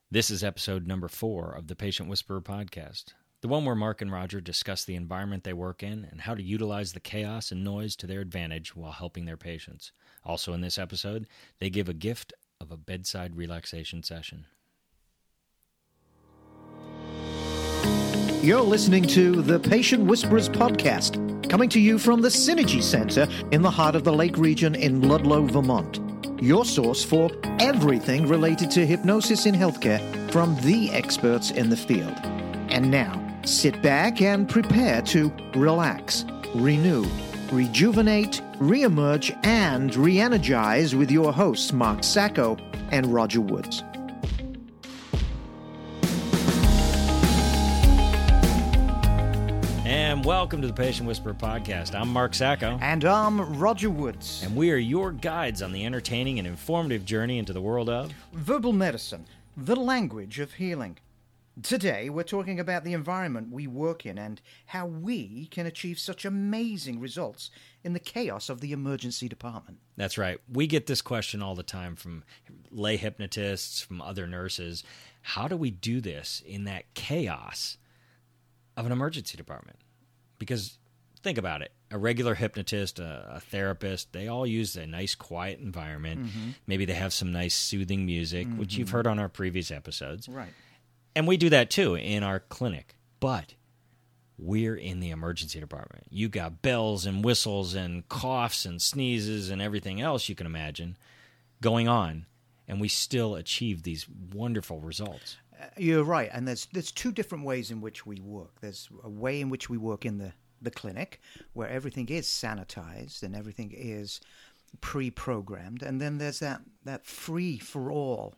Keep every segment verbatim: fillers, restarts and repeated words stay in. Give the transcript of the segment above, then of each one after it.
This is episode number four of the Patient Whisperer podcast, the one where Mark and Roger discuss the environment they work in and how to utilize the chaos and noise to their advantage while helping their patients. Also in this episode, they give a gift of a bedside relaxation session. You're listening to the Patient Whisperers podcast, coming to you from the Synergy Center in the heart of the Lake region in Ludlow, Vermont. Your source for everything related to hypnosis in healthcare from the experts in the field. And now, sit back and prepare to relax, renew, rejuvenate, reemerge, and re-energize with your hosts, Mark Sacco and Roger Woods. And welcome to the Patient Whisperer podcast. I'm Mark Sacco. And I'm Roger Woods. And we are your guides on the entertaining and informative journey into the world of verbal medicine, the language of healing. Today, we're talking about the environment we work in and how we can achieve such amazing results in the chaos of the emergency department. That's right. We get this question all the time from lay hypnotists, from other nurses. How do we do this in that chaos of an emergency department? Because think about it. A regular hypnotist, a, a therapist, they all use a nice, quiet environment. Mm-hmm. Maybe they have some nice, soothing music, mm-hmm. which you've heard on our previous episodes. Right. And we do that, too, in our clinic. But we're in the emergency department. You got bells and whistles and coughs and sneezes and everything else you can imagine going on. And we still achieve these wonderful results. You're right, and there's there's two different ways in which we work. There's a way in which we work in the, the clinic, where everything is sanitized and everything is pre-programmed, and then there's that, that free-for-all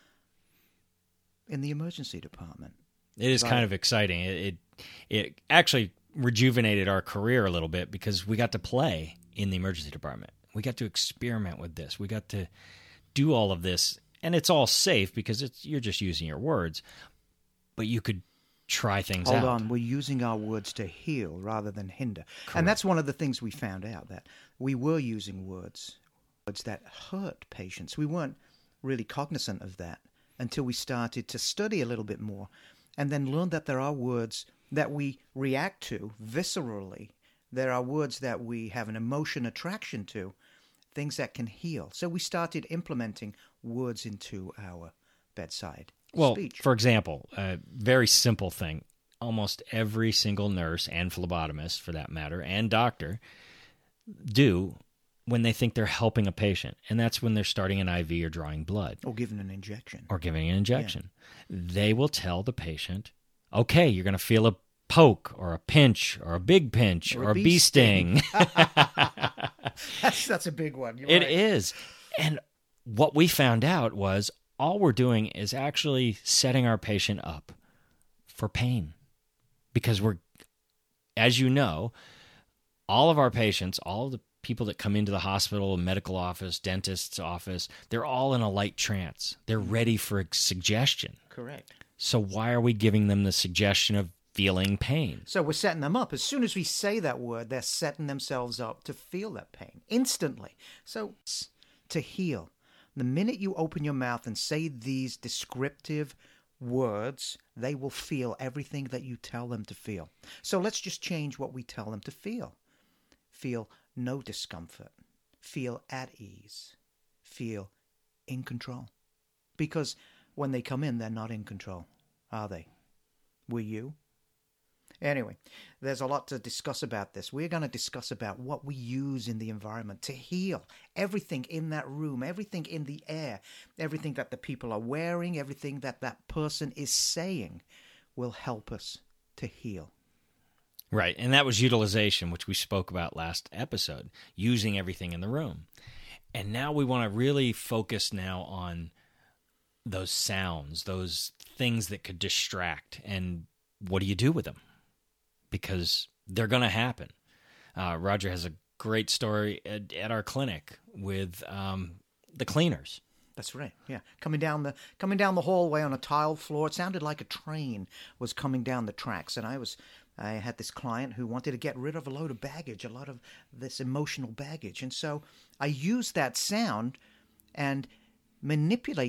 in the emergency department. It is right. kind of exciting. It, it it actually rejuvenated our career a little bit because we got to play in the emergency department. We got to experiment with this. We got to do all of this. And it's all safe because it's you're just using your words, but you could try things Hold out. Hold on, we're using our words to heal rather than hinder. Correct. And that's one of the things we found out, that we were using words, words that hurt patients. We weren't really cognizant of that until we started to study a little bit more and then learned that there are words that we react to viscerally. There are words that we have an emotion attraction to, things that can heal. So we started implementing words into our bedside well, speech. For example, a very simple thing. Almost every single nurse and phlebotomist, for that matter, and doctor do when they think they're helping a patient. And that's when they're starting an I V or drawing blood. Or giving an injection. Or giving an injection. Yeah. They will tell the patient, okay, you're going to feel a poke or a pinch or a big pinch or, or a bee, bee sting. sting. that's, that's a big one. You're it right. is. And what we found out was all we're doing is actually setting our patient up for pain. Because we're, as you know, all of our patients, all of the people that come into the hospital, medical office, dentist's office, they're all in a light trance. They're ready for suggestion. Correct. So why are we giving them the suggestion of feeling pain? So we're setting them up. As soon as we say that word, they're setting themselves up to feel that pain instantly. So to heal. The minute you open your mouth and say these descriptive words, they will feel everything that you tell them to feel. So let's just change what we tell them to feel. Feel no discomfort. Feel at ease. Feel in control. Because when they come in, they're not in control, are they? Were you? Anyway, there's a lot to discuss about this. We're going to discuss about what we use in the environment to heal. Everything in that room, everything in the air, everything that the people are wearing, everything that that person is saying will help us to heal. Right, and that was utilization, which we spoke about last episode, using everything in the room. And now we want to really focus now on those sounds, those things that could distract, and what do you do with them? Because they're going to happen. Uh, Roger has a great story at, at our clinic with um, the cleaners. That's right. Yeah, coming down the coming down the hallway on a tile floor, it sounded like a train was coming down the tracks. And I was, I had this client who wanted to get rid of a load of baggage, a lot of this emotional baggage, and so I used that sound and manipulated it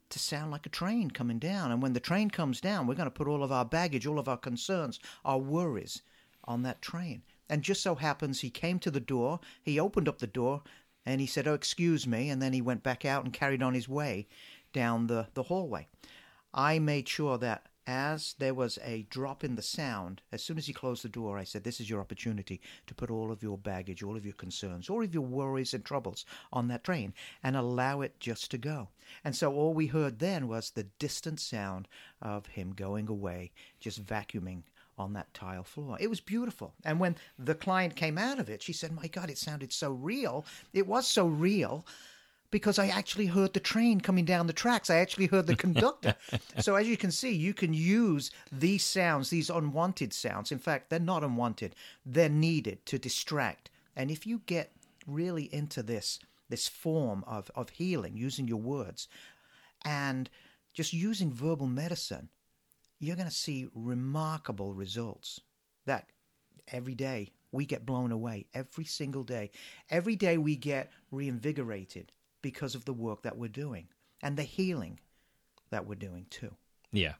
to sound like a train coming down. And when the train comes down, we're going to put all of our baggage, all of our concerns, our worries on that train. And just so happens he came to the door, he opened up the door, and he said, "Oh, excuse me," and then he went back out and carried on his way down the, the hallway. I made sure that as there was a drop in the sound, as soon as he closed the door, I said, "This is your opportunity to put all of your baggage, all of your concerns, all of your worries and troubles on that train and allow it just to go." And so all we heard then was the distant sound of him going away, just vacuuming on that tile floor. It was beautiful. And when the client came out of it, she said, "My God, it sounded so real." It was so real because I actually heard the train coming down the tracks. I actually heard the conductor. So as you can see, you can use these sounds, these unwanted sounds. In fact, they're not unwanted. They're needed to distract. And if you get really into this, this form of, of healing, using your words, and just using verbal medicine, you're going to see remarkable results that every day we get blown away, every single day. Every day we get reinvigorated because of the work that we're doing and the healing that we're doing too. Yeah.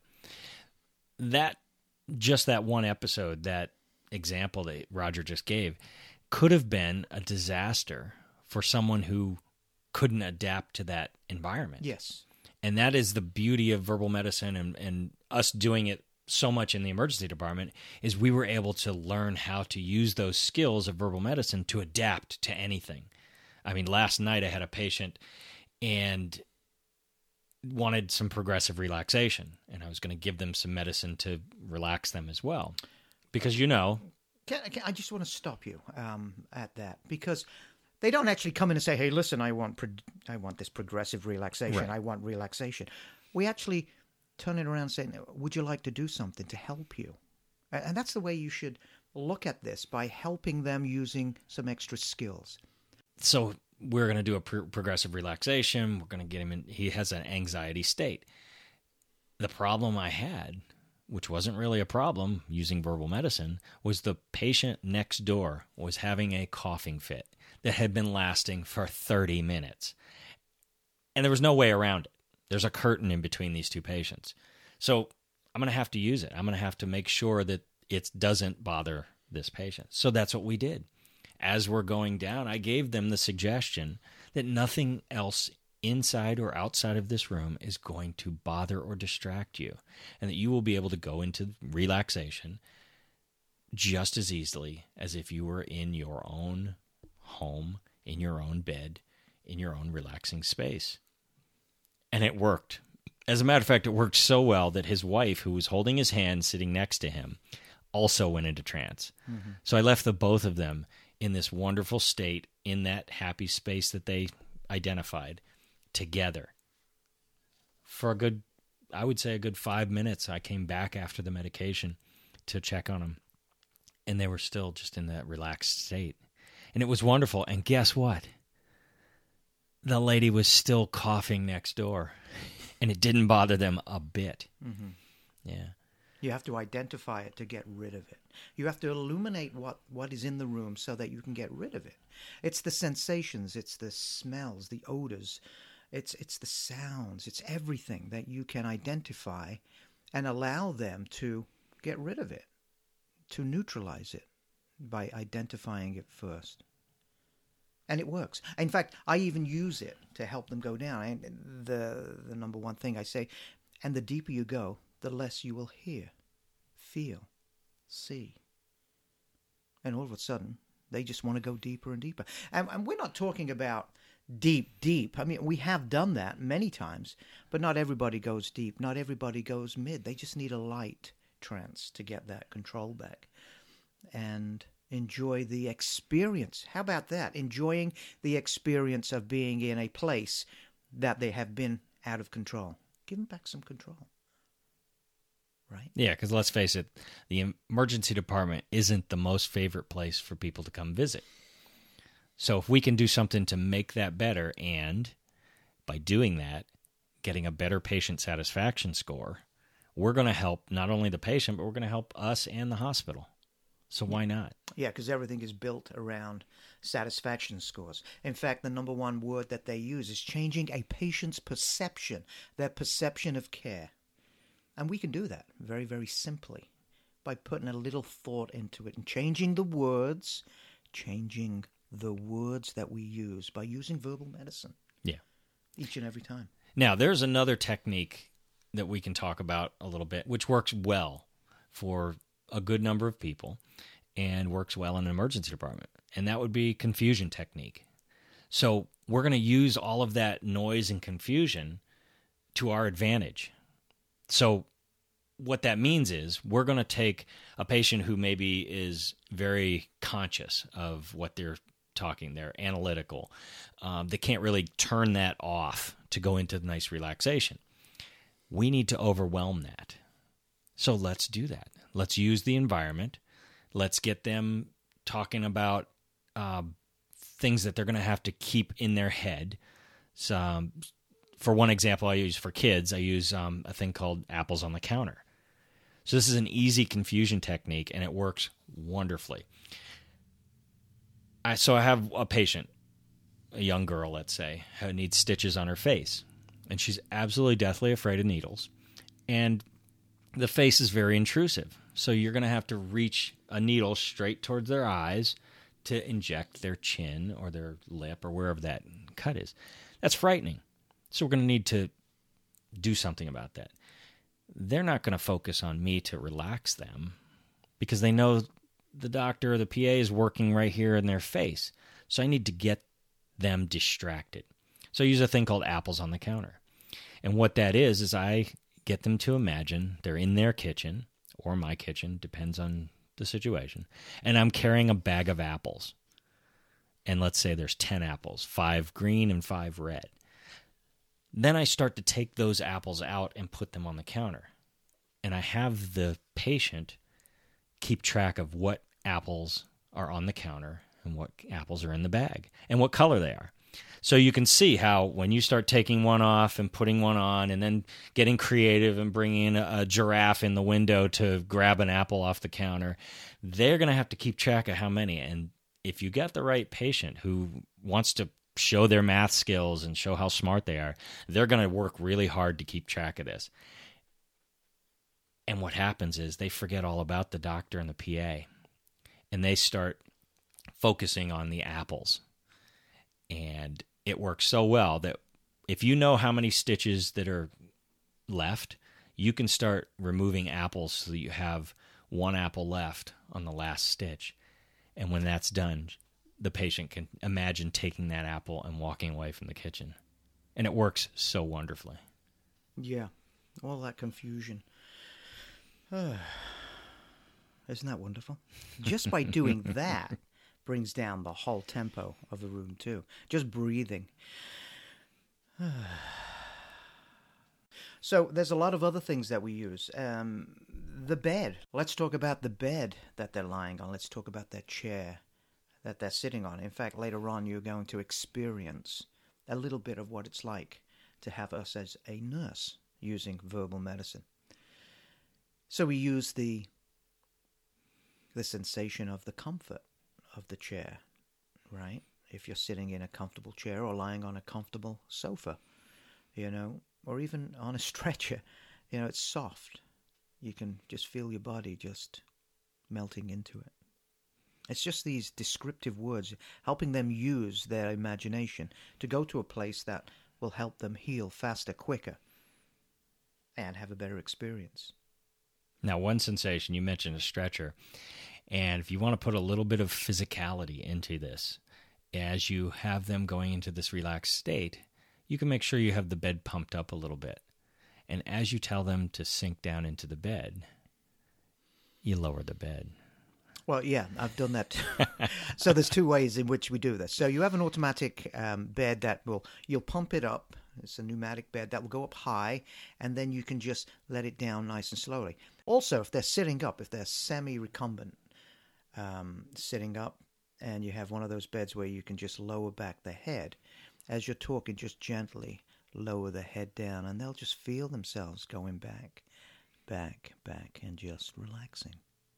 That, just that one episode, that example that Roger just gave, could have been a disaster for someone who couldn't adapt to that environment. Yes. And that is the beauty of verbal medicine and, and us doing it so much in the emergency department, is we were able to learn how to use those skills of verbal medicine to adapt to anything. I mean, last night I had a patient and wanted some progressive relaxation, and I was going to give them some medicine to relax them as well. Because, you know... Can, can, I just want to stop you um, at that, because they don't actually come in and say, "Hey, listen, I want pro- I want this progressive relaxation. Right. I want relaxation." We actually turn it around and say, "Would you like to do something to help you?" And that's the way you should look at this, by helping them using some extra skills. So we're going to do a pro- progressive relaxation. We're going to get him in. He has an anxiety state. The problem I had, which wasn't really a problem using verbal medicine, was the patient next door was having a coughing fit that had been lasting for thirty minutes. And there was no way around it. There's a curtain in between these two patients. So I'm going to have to use it. I'm going to have to make sure that it doesn't bother this patient. So that's what we did. As we're going down, I gave them the suggestion that nothing else inside or outside of this room is going to bother or distract you, and that you will be able to go into relaxation just as easily as if you were in your own home, in your own bed, in your own relaxing space. And it worked. As a matter of fact, it worked so well that his wife, who was holding his hand sitting next to him, also went into trance. Mm-hmm. So I left the both of them in this wonderful state, in that happy space that they identified, together. For a good, I would say a good five minutes, I came back after the medication to check on them, and they were still just in that relaxed state. And it was wonderful. And guess what? The lady was still coughing next door, and it didn't bother them a bit. Mm-hmm. Yeah. You have to identify it to get rid of it. You have to illuminate what, what is in the room so that you can get rid of it. It's the sensations, it's the smells, the odors, it's it's the sounds, it's everything that you can identify and allow them to get rid of it, to neutralize it by identifying it first. And it works. In fact, I even use it to help them go down. And the the number one thing I say, and the deeper you go, the less you will hear, feel, see. And all of a sudden, they just want to go deeper and deeper. And, and we're not talking about deep, deep. I mean, we have done that many times, but not everybody goes deep. Not everybody goes mid. They just need a light trance to get that control back and enjoy the experience. How about that? Enjoying the experience of being in a place that they have been out of control. Give them back some control. Right? Yeah, because let's face it, the emergency department isn't the most favorite place for people to come visit. So if we can do something to make that better, and by doing that, getting a better patient satisfaction score, we're going to help not only the patient, but we're going to help us and the hospital. So why not? Yeah, because everything is built around satisfaction scores. In fact, the number one word that they use is changing a patient's perception, their perception of care. And we can do that very, very simply by putting a little thought into it and changing the words, changing the words that we use by using verbal medicine. Yeah. Each and every time. Now, there's another technique that we can talk about a little bit, which works well for a good number of people and works well in an emergency department, and that would be confusion technique. So we're going to use all of that noise and confusion to our advantage. So what that means is we're going to take a patient who maybe is very conscious of what they're talking, they're analytical, um, they can't really turn that off to go into nice relaxation. We need to overwhelm that. So let's do that. Let's use the environment. Let's get them talking about uh, things that they're going to have to keep in their head. So, um, for one example I use for kids, I use um, a thing called apples on the counter. So this is an easy confusion technique, and it works wonderfully. I, so I have a patient, a young girl, let's say, who needs stitches on her face, and she's absolutely deathly afraid of needles. And the face is very intrusive, so you're going to have to reach a needle straight towards their eyes to inject their chin or their lip or wherever that cut is. That's frightening. So we're going to need to do something about that. They're not going to focus on me to relax them because they know the doctor or the P A is working right here in their face. So I need to get them distracted. So I use a thing called apples on the counter. And what that is, is I get them to imagine they're in their kitchen or my kitchen, depends on the situation, and I'm carrying a bag of apples. And let's say there's ten apples, five green and five red. Then I start to take those apples out and put them on the counter. And I have the patient keep track of what apples are on the counter and what apples are in the bag and what color they are. So you can see how when you start taking one off and putting one on and then getting creative and bringing a, a giraffe in the window to grab an apple off the counter, they're going to have to keep track of how many. And if you get the right patient who wants to show their math skills and show how smart they are, they're going to work really hard to keep track of this. And what happens is they forget all about the doctor and the P A, and they start focusing on the apples. And it works so well that if you know how many stitches that are left, you can start removing apples so that you have one apple left on the last stitch. And when that's done, the patient can imagine taking that apple and walking away from the kitchen. And it works so wonderfully. Yeah, all that confusion. Isn't that wonderful? Just by doing that brings down the whole tempo of the room too. Just breathing. So there's a lot of other things that we use. Um, the bed. Let's talk about the bed that they're lying on. Let's talk about their chair that they're sitting on. In fact, later on you're going to experience a little bit of what it's like to have us as a nurse using verbal medicine. So we use the the sensation of the comfort of the chair, right? If you're sitting in a comfortable chair or lying on a comfortable sofa, you know, or even on a stretcher, you know, it's soft. You can just feel your body just melting into it. It's just these descriptive words, helping them use their imagination to go to a place that will help them heal faster, quicker, and have a better experience. Now, one sensation, you mentioned a stretcher, and if you want to put a little bit of physicality into this, as you have them going into this relaxed state, you can make sure you have the bed pumped up a little bit. And as you tell them to sink down into the bed, you lower the bed. Well, yeah, I've done that. So there's two ways in which we do this. So you have an automatic um, bed that will, you'll pump it up. It's a pneumatic bed that will go up high, and then you can just let it down nice and slowly. Also, if they're sitting up, if they're semi-recumbent, um, sitting up, and you have one of those beds where you can just lower back the head, as you're talking, just gently lower the head down, and they'll just feel themselves going back, back, back, and just relaxing.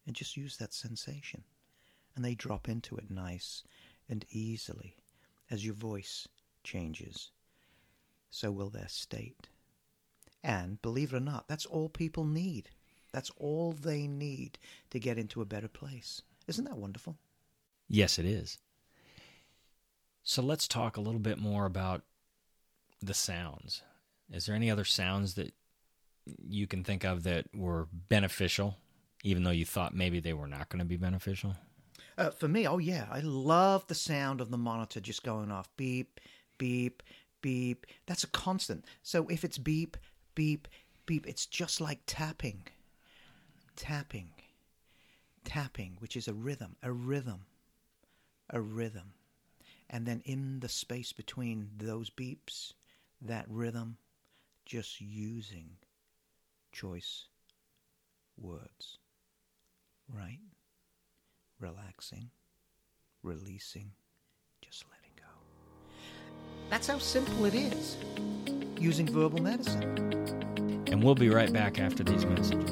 and just use that sensation. And they drop into it nice and easily. As your voice changes, so will their state. And believe it or not, that's all people need. That's all they need to get into a better place. Isn't that wonderful? Yes, it is. So let's talk a little bit more about the sounds. Is there any other sounds that you can think of that were beneficial, even though you thought maybe they were not going to be beneficial? Uh, for me, oh yeah, I love the sound of the monitor just going off. Beep, beep, beep. That's a constant. So if it's beep, beep, beep, it's just like tapping. Tapping. Tapping, which is a rhythm, a rhythm, a rhythm. And then in the space between those beeps, that rhythm, just using choice words. Right? Relaxing, releasing, just letting go. That's how simple it is, using verbal medicine. And we'll be right back after these messages.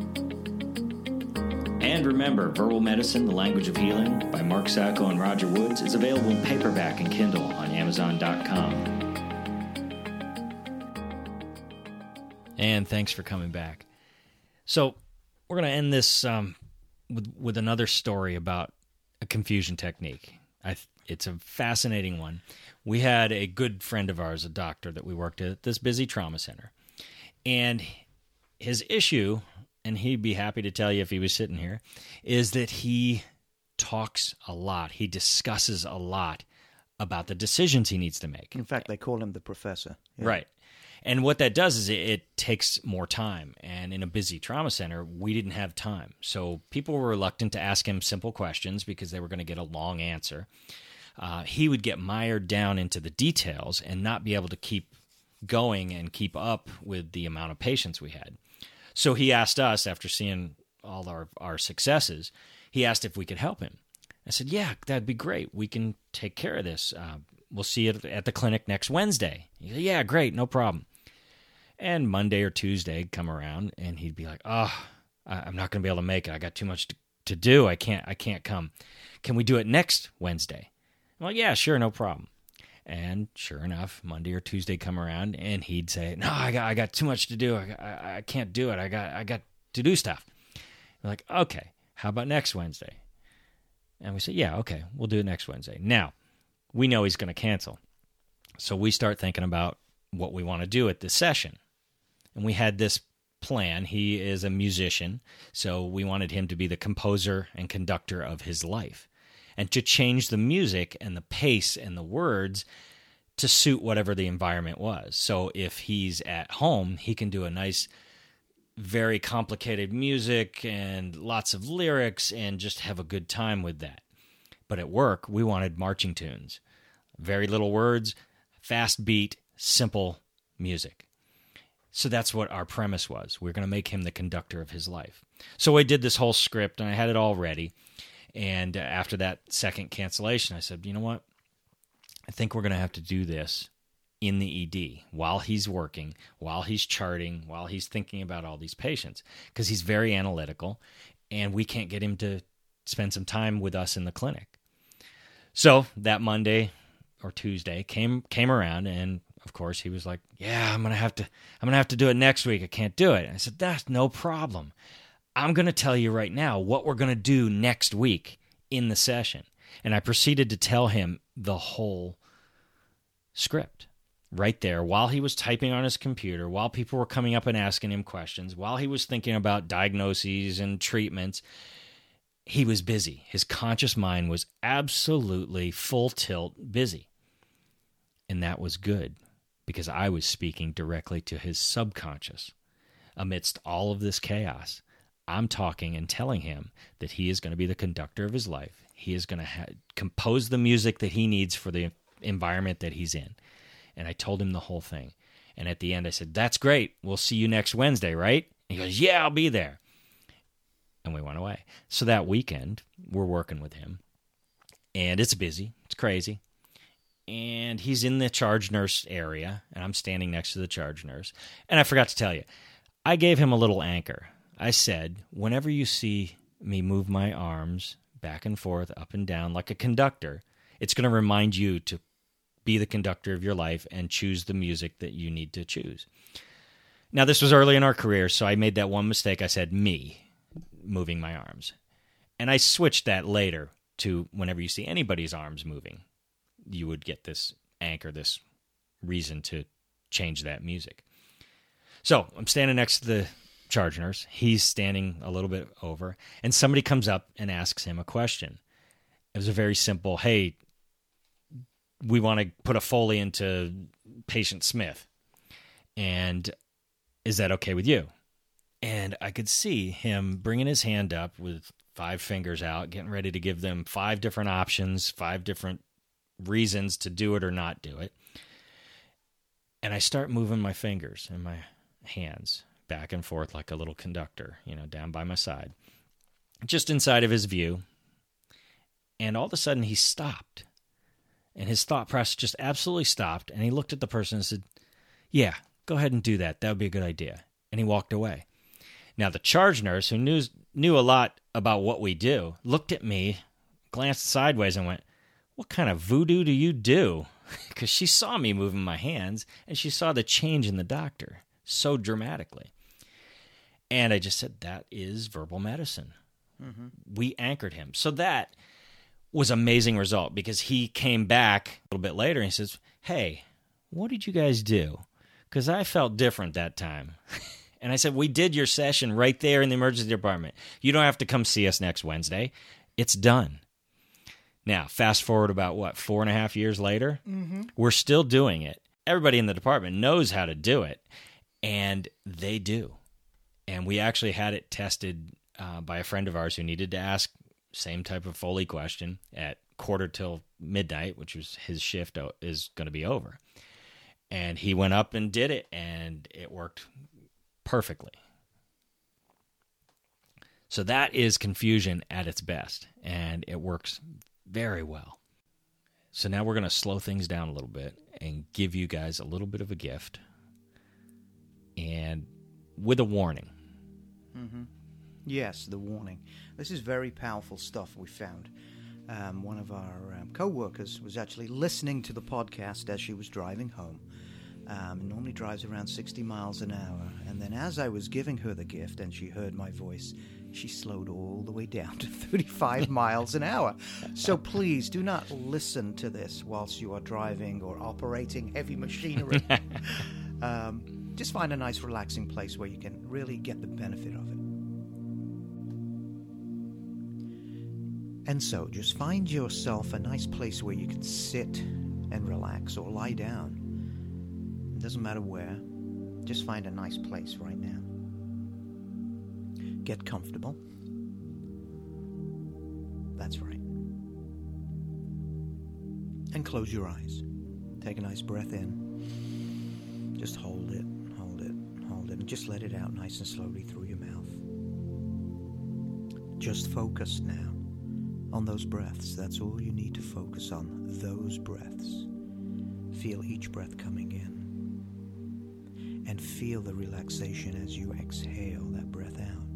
And remember, Verbal Medicine, The Language of Healing by Mark Sacco and Roger Woods is available in paperback and Kindle on Amazon dot com. And thanks for coming back. So we're going to end this um, with, with another story about a confusion technique. I th- it's a fascinating one. We had a good friend of ours, a doctor that we worked at this busy trauma center. And his issue, and he'd be happy to tell you if he was sitting here, is that he talks a lot. He discusses a lot about the decisions he needs to make. In fact, they call him the professor. Yeah. Right. And what that does is it, it takes more time. And in a busy trauma center, we didn't have time. So people were reluctant to ask him simple questions because they were going to get a long answer. Uh, he would get mired down into the details and not be able to keep going and keep up with the amount of patients we had. So he asked us, after seeing all our, our successes, he asked if we could help him. I said, yeah, that'd be great. We can take care of this. Uh, we'll see you at the clinic next Wednesday. He said, yeah, great, no problem. And Monday or Tuesday would come around, and he'd be like, oh, I'm not going to be able to make it. I got too much to, to do. I can't I can't come. Can we do it next Wednesday? I'm like, yeah, sure, no problem. And sure enough, Monday or Tuesday come around, and he'd say, no, I got I got too much to do. I, I, I can't do it. I got I got to do stuff. We're like, okay, how about next Wednesday? And we say, yeah, okay, we'll do it next Wednesday. Now, we know he's going to cancel. So we start thinking about what we want to do at this session. And we had this plan. He is a musician, so we wanted him to be the composer and conductor of his life, and to change the music and the pace and the words to suit whatever the environment was. So if he's at home, he can do a nice, very complicated music and lots of lyrics and just have a good time with that. But at work, we wanted marching tunes. Very little words, fast beat, simple music. So that's what our premise was. We we're going to make him the conductor of his life. So I did this whole script, and I had it all ready. And after that second cancellation, I said, you know what? I think we're going to have to do this in the E D while he's working, while he's charting, while he's thinking about all these patients, because he's very analytical, and we can't get him to spend some time with us in the clinic. So that Monday or Tuesday came came around, and of course he was like, "Yeah, I'm gonna have to. I'm gonna have to do it next week. I can't do it." And I said, "That's no problem. I'm gonna tell you right now what we're gonna do next week in the session." And I proceeded to tell him the whole script right there while he was typing on his computer, while people were coming up and asking him questions, while he was thinking about diagnoses and treatments. He was busy. His conscious mind was absolutely full tilt busy. And that was good, because I was speaking directly to his subconscious. Amidst all of this chaos, I'm talking and telling him that he is going to be the conductor of his life. He is going to ha- compose the music that he needs for the environment that he's in. And I told him the whole thing. And at the end, I said, "That's great. We'll see you next Wednesday, right?" And he goes, "Yeah, I'll be there." And we went away. So that weekend, we're working with him. And it's busy. It's crazy. And he's in the charge nurse area, and I'm standing next to the charge nurse. And I forgot to tell you, I gave him a little anchor. I said, whenever you see me move my arms back and forth, up and down, like a conductor, it's going to remind you to be the conductor of your life and choose the music that you need to choose. Now, this was early in our career, so I made that one mistake. I said me moving my arms. And I switched that later to whenever you see anybody's arms moving, you would get this anchor, this reason to change that music. So I'm standing next to the charge nurse. He's standing a little bit over, and somebody comes up and asks him a question. It was a very simple, hey, we want to put a Foley into patient Smith, and is that okay with you? And I could see him bringing his hand up with five fingers out, getting ready to give them five different options, five different reasons to do it or not do it. And I start moving my fingers and my hands back and forth like a little conductor, you know, down by my side, just inside of his view. And all of a sudden he stopped. And his thought process just absolutely stopped. And he looked at the person and said, yeah, go ahead and do that. That would be a good idea. And he walked away. Now, the charge nurse, who knew, knew a lot about what we do, looked at me, glanced sideways, and went, what kind of voodoo do you do? Because she saw me moving my hands, and she saw the change in the doctor so dramatically. And I just said, that is verbal medicine. Mm-hmm. We anchored him. So that was an amazing result, because he came back a little bit later and he says, hey, what did you guys do? Because I felt different that time. And I said, we did your session right there in the emergency department. You don't have to come see us next Wednesday. It's done. Now, fast forward about, what, four and a half years later? Mm-hmm. We're still doing it. Everybody in the department knows how to do it, and they do. And we actually had it tested uh, by a friend of ours who needed to ask same type of Foley question at quarter till midnight, which was his shift is going to be over. And he went up and did it, and it worked perfectly. So that is confusion at its best, and it works very well. So now we're going to slow things down a little bit and give you guys a little bit of a gift, and with a warning. Mm-hmm. Yes, the warning. This is very powerful stuff we found. Um, one of our um, co-workers was actually listening to the podcast as she was driving home. Um, normally drives around sixty miles an hour. And then as I was giving her the gift and she heard my voice, she slowed all the way down to thirty-five miles an hour. So please do not listen to this whilst you are driving or operating heavy machinery. um, just find a nice relaxing place where you can really get the benefit of it. And so just find yourself a nice place where you can sit and relax or lie down. It doesn't matter where. Just find a nice place right now. Get comfortable. That's right. And close your eyes. Take a nice breath in. Just hold it, hold it, hold it, and just let it out nice and slowly through your mouth. Just focus now on those breaths. That's all you need to focus on, those breaths. Feel each breath coming in. And feel the relaxation as you exhale that breath out.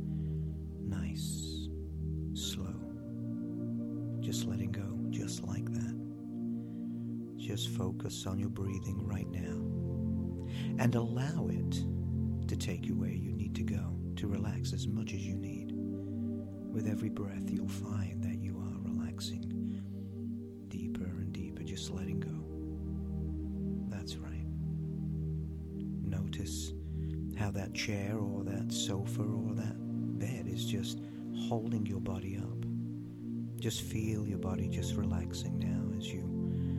Nice, slow. Just letting go, just like that. Just focus on your breathing right now. And allow it to take you where you need to go, to relax as much as you need. With every breath, you'll find that you are relaxing deeper and deeper, just letting go. That's right. Notice how that chair or that sofa or that bed is just holding your body up. Just feel your body just relaxing now as you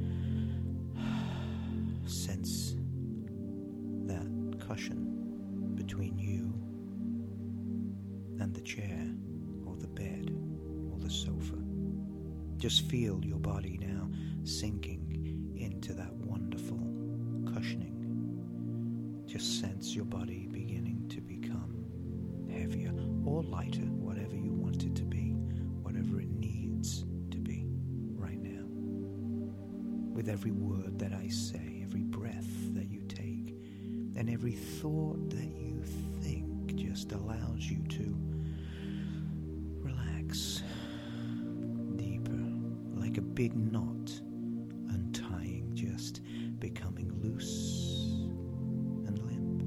sense that cushion between you and the chair or the bed or the sofa. Just feel your body now sinking into that wonderful cushioning. Just sense your body beginning to become heavier or lighter, whatever you want it to be, whatever it needs to be right now. With every word that I say, every breath that you take, and every thought that you think just allows you to relax deeper, like a big knot untying, just becoming loose and limp,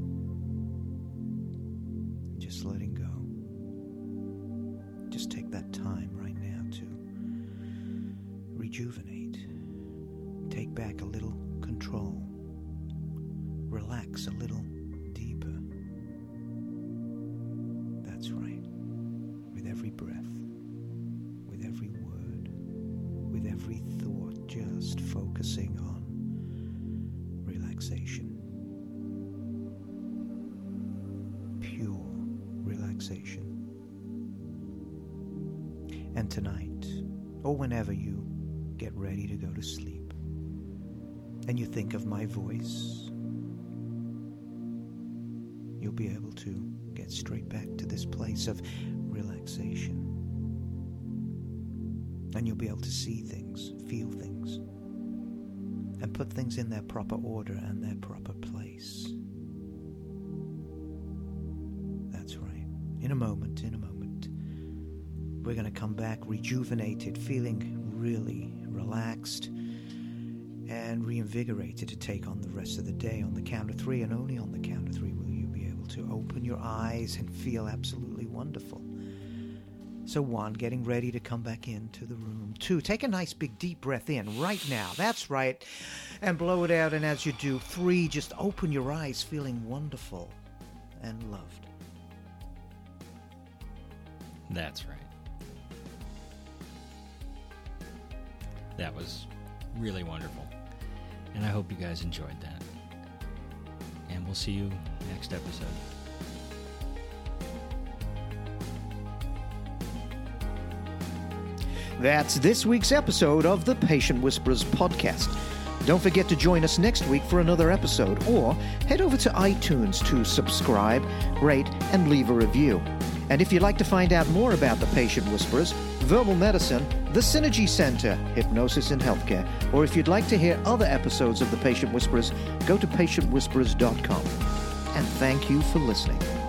just letting go. Just take that time right now to rejuvenate, take back a little control, relax a little deeper. That's right. With every breath, with every word, with every thought, just focusing on relaxation. Pure relaxation. And tonight, or whenever you get ready to go to sleep, and you think of my voice, you'll be able to get straight back to this place of relaxation. And you'll be able to see things, feel things, and put things in their proper order and their proper place. That's right. In a moment, in a moment, we're going to come back rejuvenated, feeling really relaxed and reinvigorated to take on the rest of the day. On the count of three, and only on the count of three, will you be able to open your eyes and feel absolutely wonderful. So one, getting ready to come back into the room. Two, take a nice big deep breath in right now. That's right. And blow it out. And as you do, three, just open your eyes feeling wonderful and loved. That's right. That was really wonderful. And I hope you guys enjoyed that. And we'll see you next episode. That's this week's episode of the Patient Whisperers podcast. Don't forget to join us next week for another episode, or head over to iTunes to subscribe, rate, and leave a review. And if you'd like to find out more about the Patient Whisperers, verbal medicine, the Synergy Center, hypnosis and healthcare, or if you'd like to hear other episodes of the Patient Whisperers, go to patient whisperers dot com. And thank you for listening.